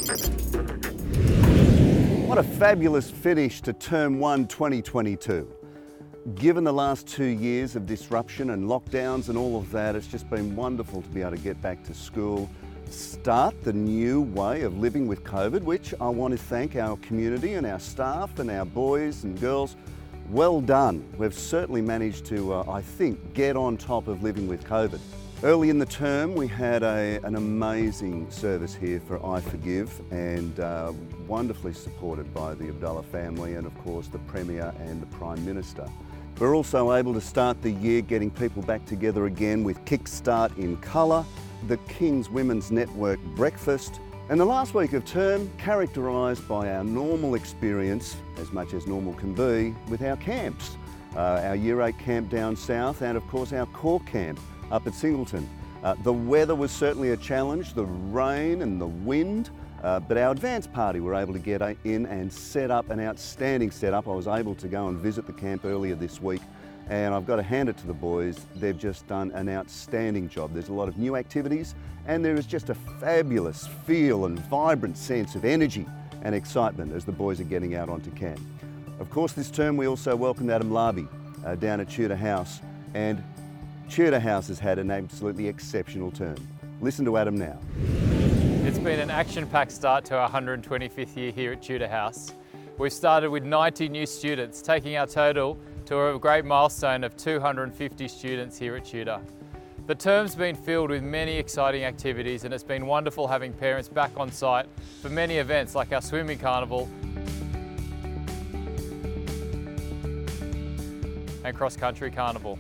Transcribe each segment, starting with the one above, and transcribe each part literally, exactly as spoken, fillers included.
What a fabulous finish to Term one twenty twenty-two. Given the last two years of disruption and lockdowns and all of that, it's just been wonderful to be able to get back to school, start the new way of living with COVID, which I want to thank our community and our staff and our boys and girls. Well done. We've certainly managed to, uh, I think, get on top of living with COVID. Early in the term, we had a, an amazing service here for I Forgive, and uh, wonderfully supported by the Abdullah family and, of course, the Premier and the Prime Minister. We're also able to start the year getting people back together again with Kickstart in Colour, the King's Women's Network breakfast, and the last week of term characterised by our normal experience, as much as normal can be, with our camps. Uh, our Year eight camp down south and, of course, our core camp up at Singleton. Uh, the weather was certainly a challenge, the rain and the wind, uh, but our advanced party were able to get in and set up an outstanding setup. I was able to go and visit the camp earlier this week, and I've got to hand it to the boys. They've just done an outstanding job. There's a lot of new activities, and there is just a fabulous feel and vibrant sense of energy and excitement as the boys are getting out onto camp. Of course, this term we also welcomed Adam Larby uh, down at Tudor House, and Tudor House has had an absolutely exceptional term. Listen to Adam now. It's been an action-packed start to our one hundred twenty-fifth year here at Tudor House. We've started with ninety new students, taking our total to a great milestone of two hundred fifty students here at Tudor. The term's been filled with many exciting activities, and it's been wonderful having parents back on site for many events like our swimming carnival and cross-country carnival.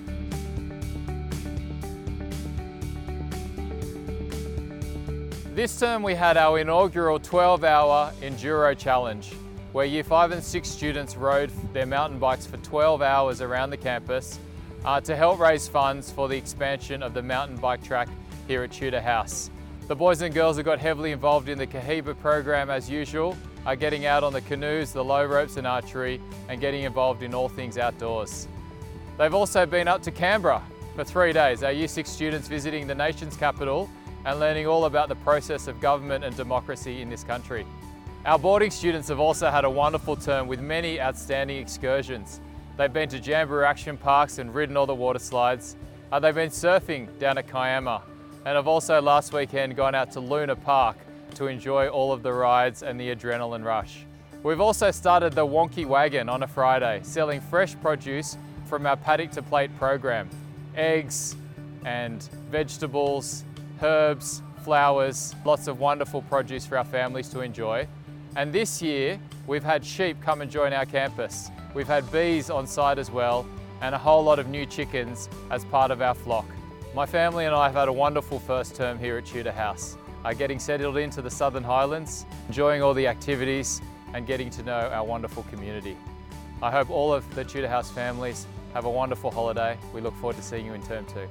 This term we had our inaugural twelve hour Enduro Challenge, where Year five and six students rode their mountain bikes for twelve hours around the campus uh, to help raise funds for the expansion of the mountain bike track here at Tudor House. The boys and girls have got heavily involved in the Cohiba program as usual, are getting out on the canoes, the low ropes and archery, and getting involved in all things outdoors. They've also been up to Canberra for three days, our Year six students visiting the nation's capital and learning all about the process of government and democracy in this country. Our boarding students have also had a wonderful term with many outstanding excursions. They've been to Jamboree action parks and ridden all the water slides. Uh, they've been surfing down at Kiama, and have also last weekend gone out to Luna Park to enjoy all of the rides and the adrenaline rush. We've also started the Wonky Wagon on a Friday, selling fresh produce from our Paddock to Plate program. Eggs and vegetables, herbs, flowers, lots of wonderful produce for our families to enjoy. And this year, we've had sheep come and join our campus. We've had bees on site as well, and a whole lot of new chickens as part of our flock. My family and I have had a wonderful first term here at Tudor House, uh, getting settled into the Southern Highlands, enjoying all the activities, and getting to know our wonderful community. I hope all of the Tudor House families have a wonderful holiday. We look forward to seeing you in term two.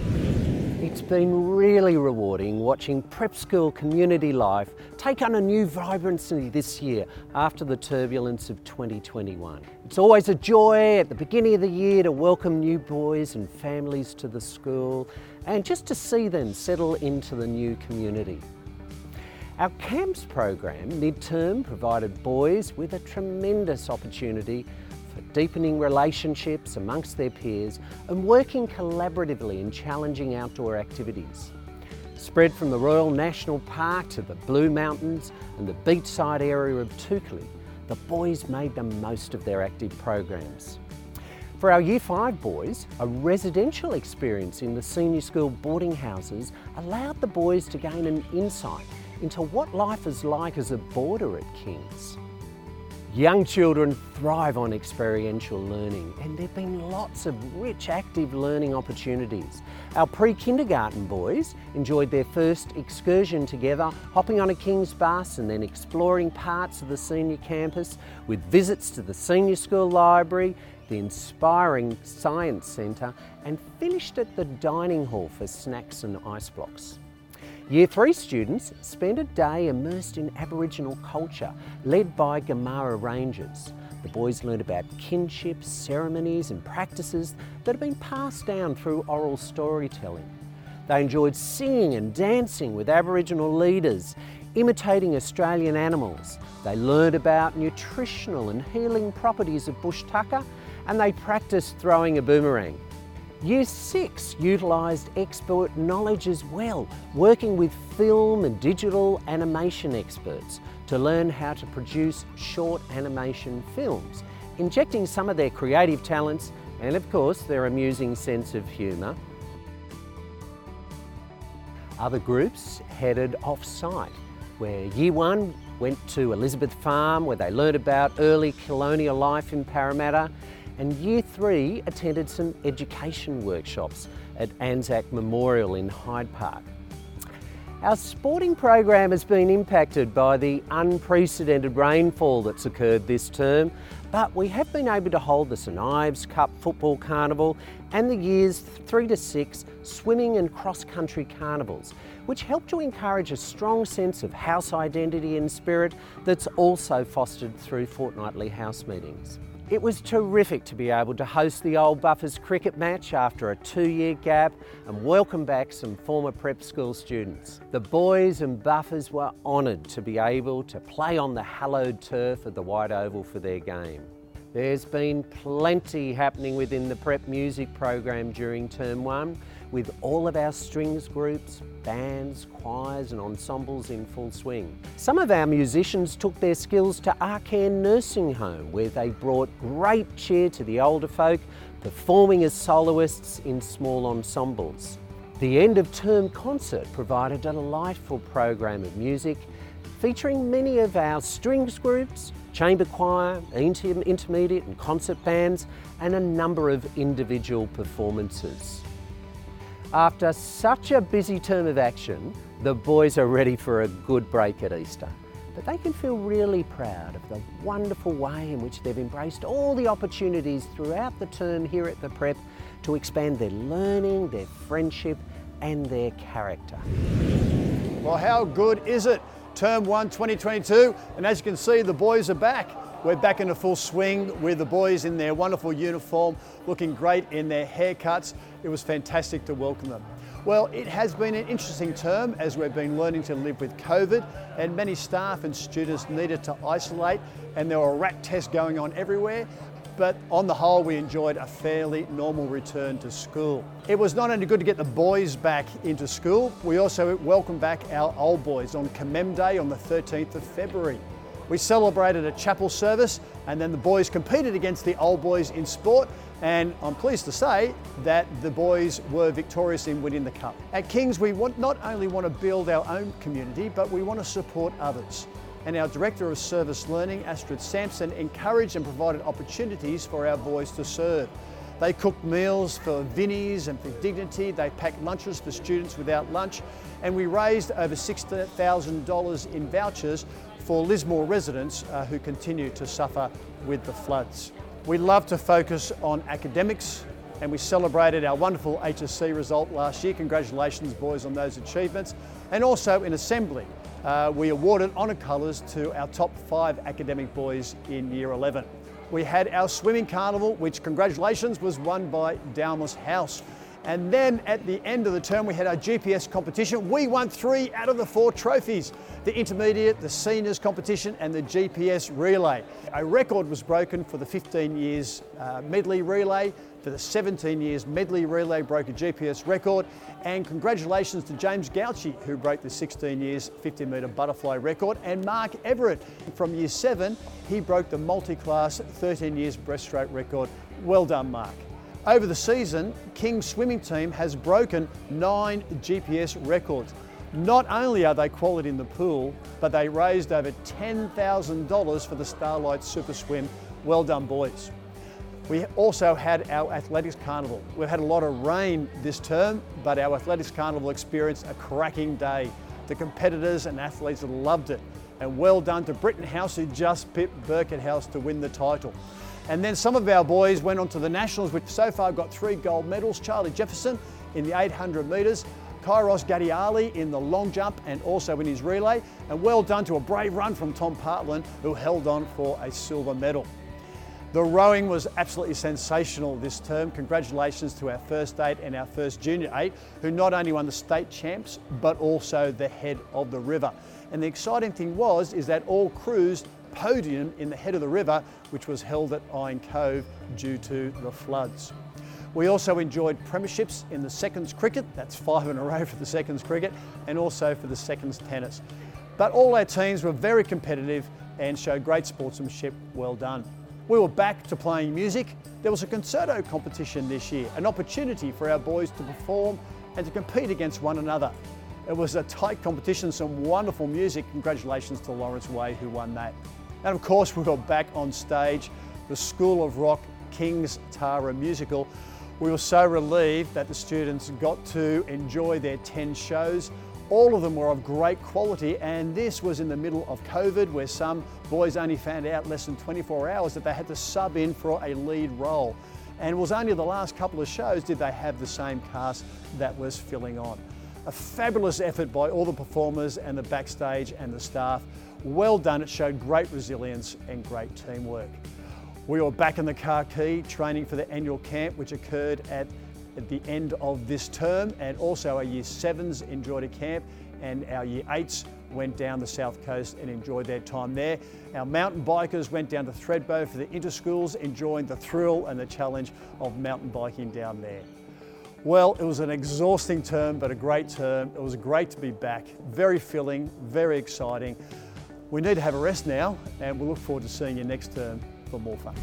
It's been really rewarding watching prep school community life take on a new vibrancy this year after the turbulence of twenty twenty-one. It's always a joy at the beginning of the year to welcome new boys and families to the school and just to see them settle into the new community. Our camps program mid-term provided boys with a tremendous opportunity for deepening relationships amongst their peers and working collaboratively in challenging outdoor activities. Spread from the Royal National Park to the Blue Mountains and the beachside area of Tukali, the boys made the most of their active programs. For our Year five boys, a residential experience in the senior school boarding houses allowed the boys to gain an insight into what life is like as a boarder at King's. Young children thrive on experiential learning, and there have been lots of rich active learning opportunities. Our pre-kindergarten boys enjoyed their first excursion together, hopping on a King's bus and then exploring parts of the senior campus with visits to the senior school library, the inspiring science centre, and finished at the dining hall for snacks and ice blocks. Year three students spent a day immersed in Aboriginal culture, led by Gamara Rangers. The boys learned about kinship, ceremonies and practices that have been passed down through oral storytelling. They enjoyed singing and dancing with Aboriginal leaders imitating Australian animals. They learned about nutritional and healing properties of bush tucker, and they practiced throwing a boomerang. Year six utilised expert knowledge as well, working with film and digital animation experts to learn how to produce short animation films, injecting some of their creative talents and of course their amusing sense of humour. Other groups headed off-site, where Year one went to Elizabeth Farm, where they learned about early colonial life in Parramatta, and Year three attended some education workshops at Anzac Memorial in Hyde Park. Our sporting program has been impacted by the unprecedented rainfall that's occurred this term, but we have been able to hold the St Ives Cup Football Carnival and the Years three to six Swimming and Cross-Country Carnivals, which help to encourage a strong sense of house identity and spirit that's also fostered through fortnightly house meetings. It was terrific to be able to host the Old Buffers cricket match after a two-year gap and welcome back some former prep school students. The boys and Buffers were honoured to be able to play on the hallowed turf of the White Oval for their game. There's been plenty happening within the prep music program during term one, with all of our strings groups, bands, choirs and ensembles in full swing. Some of our musicians took their skills to Arcare Nursing Home, where they brought great cheer to the older folk, performing as soloists in small ensembles. The end of term concert provided a delightful program of music featuring many of our strings groups, chamber choir, inter intermediate and concert bands, and a number of individual performances. After such a busy term of action, the boys are ready for a good break at Easter. But they can feel really proud of the wonderful way in which they've embraced all the opportunities throughout the term here at the Prep to expand their learning, their friendship and their character. Well, how good is it? Term one twenty twenty-two, and as you can see, the boys are back. We're back in a full swing with the boys in their wonderful uniform, looking great in their haircuts. It was fantastic to welcome them. Well, it has been an interesting term as we've been learning to live with COVID, and many staff and students needed to isolate, and there were rat tests going on everywhere. But on the whole, we enjoyed a fairly normal return to school. It was not only good to get the boys back into school, we also welcomed back our old boys on Commem Day on the thirteenth of February. We celebrated a chapel service, and then the boys competed against the old boys in sport, and I'm pleased to say that the boys were victorious in winning the cup. At Kings, we want, not only want to build our own community, but we want to support others. And our Director of Service Learning, Astrid Sampson, encouraged and provided opportunities for our boys to serve. They cooked meals for Vinnie's and for Dignity, they packed lunches for students without lunch, and we raised over sixty thousand dollars in vouchers for Lismore residents uh, who continue to suffer with the floods. We love to focus on academics, and we celebrated our wonderful H S C result last year. Congratulations, boys, on those achievements. And also in Assembly, uh, we awarded honour colours to our top five academic boys in Year eleven. We had our swimming carnival, which, congratulations, was won by Dowmos House. And then at the end of the term, we had our G P S competition. We won three out of the four trophies: the intermediate, the seniors competition, and the G P S relay. A record was broken for the fifteen years uh, medley relay. For the seventeen years medley relay broke a G P S record. And congratulations to James Gauchi, who broke the sixteen years fifty metre butterfly record. And Mark Everett from year seven, he broke the multi-class thirteen years breaststroke record. Well done, Mark. Over the season, King's swimming team has broken nine G P S records. Not only are they quality in the pool, but they raised over ten thousand dollars for the Starlight Super Swim. Well done, boys. We also had our Athletics Carnival. We've had a lot of rain this term, but our Athletics Carnival experienced a cracking day. The competitors and athletes loved it. And well done to Britton House, who just pipped Burkett House to win the title. And then some of our boys went on to the Nationals, which so far got three gold medals. Charlie Jefferson in the eight hundred metres, Kairos Gadiali in the long jump and also in his relay. And well done to a brave run from Tom Partland, who held on for a silver medal. The rowing was absolutely sensational this term. Congratulations to our first eight and our first junior eight, who not only won the state champs, but also the head of the river. And the exciting thing was, is that all crews podium in the head of the river, which was held at Iron Cove due to the floods. We also enjoyed premierships in the seconds cricket, that's five in a row for the seconds cricket, and also for the seconds tennis. But all our teams were very competitive and showed great sportsmanship. Well done. We were back to playing music. There was a concerto competition this year, an opportunity for our boys to perform and to compete against one another. It was a tight competition, some wonderful music. Congratulations to Lawrence Way, who won that. And of course, we were back on stage, the School of Rock King's Tara musical. We were so relieved that the students got to enjoy their ten shows. All of them were of great quality, and this was in the middle of COVID, where some boys only found out less than twenty-four hours that they had to sub in for a lead role. And it was only the last couple of shows did they have the same cast that was filling on. A fabulous effort by all the performers and the backstage and the staff. Well done, it showed great resilience and great teamwork. We were back in the car key training for the annual camp, which occurred at at the end of this term, and also our year sevens enjoyed a camp, and our year eights went down the south coast and enjoyed their time there. Our mountain bikers went down to Thredbo for the interschools, enjoying the thrill and the challenge of mountain biking down there. Well, it was an exhausting term, but a great term. It was great to be back, very filling, very exciting. We need to have a rest now, and we'll look forward to seeing you next term for more fun.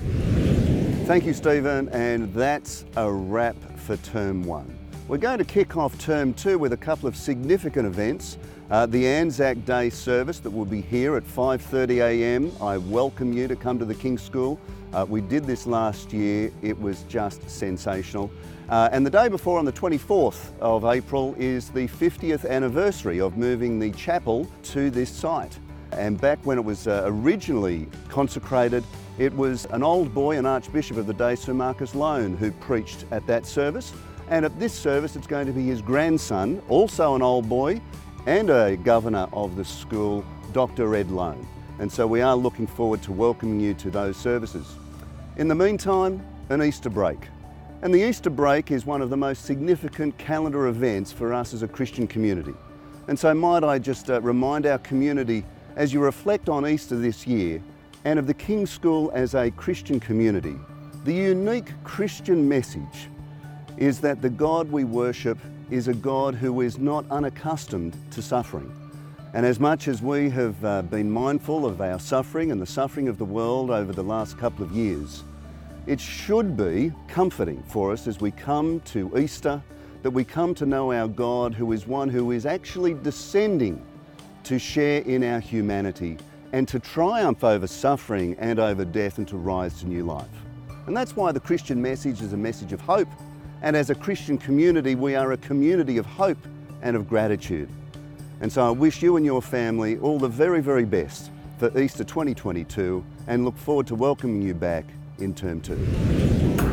Thank you, Stephen, and that's a wrap for term one. We're going to kick off term two with a couple of significant events. Uh, the Anzac Day service that will be here at five thirty a m. I welcome you to come to the King's School. Uh, we did this last year. It was just sensational. Uh, and the day before, on the twenty-fourth of April, is the fiftieth anniversary of moving the chapel to this site. And back when it was uh, originally consecrated, it was an old boy, an archbishop of the day, Sir Marcus Lone, who preached at that service. And at this service, it's going to be his grandson, also an old boy, and a governor of the school, Doctor Ed Lone. And so we are looking forward to welcoming you to those services. In the meantime, an Easter break. And the Easter break is one of the most significant calendar events for us as a Christian community. And so might I just uh, remind our community, as you reflect on Easter this year, and of the King's School as a Christian community, the unique Christian message is that the God we worship is a God who is not unaccustomed to suffering. And as much as we have uh, been mindful of our suffering and the suffering of the world over the last couple of years, it should be comforting for us as we come to Easter, that we come to know our God, who is one who is actually descending to share in our humanity and to triumph over suffering and over death and to rise to new life. And that's why the Christian message is a message of hope. And as a Christian community, we are a community of hope and of gratitude. And so I wish you and your family all the very, very best for Easter twenty twenty-two, and look forward to welcoming you back in term two.